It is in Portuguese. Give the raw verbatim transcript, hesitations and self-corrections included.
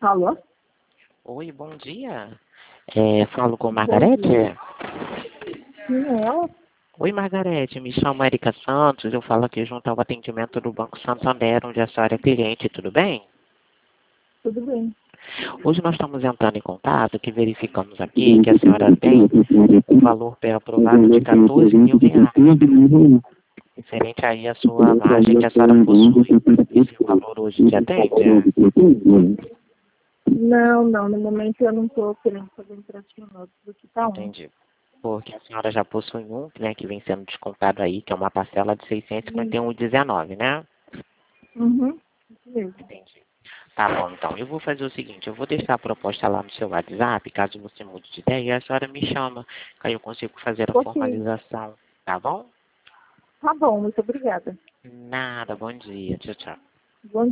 Alô? Oi, bom dia. É, falo com Bom Margarete? dia. Sim, é ela? Oi, Margarete, me chamo Erika Santos, eu falo aqui junto ao atendimento do Banco Santander, onde a senhora é cliente, tudo bem? Tudo bem. Hoje nós estamos entrando em contato, que verificamos aqui que a senhora tem um valor pré-aprovado de quatorze mil reais, referente aí à sua margem que a senhora possui. Esse valor hoje te atende? Não, não, no momento eu não estou querendo fazer empréstimo novo, porque tá um. Entendi. Porque a senhora já possui um, né, que vem sendo descontado aí, que é uma parcela de seiscentos e cinquenta e um reais e dezenove centavos, né? Uhum, isso mesmo. Entendi. Tá bom, então. Eu vou fazer o seguinte, eu vou deixar a proposta lá no seu WhatsApp, caso você mude de ideia, a senhora me chama, que aí eu consigo fazer a Ok, formalização. Tá bom? tá bom, muito obrigada. Nada, bom dia. Tchau, tchau. Bom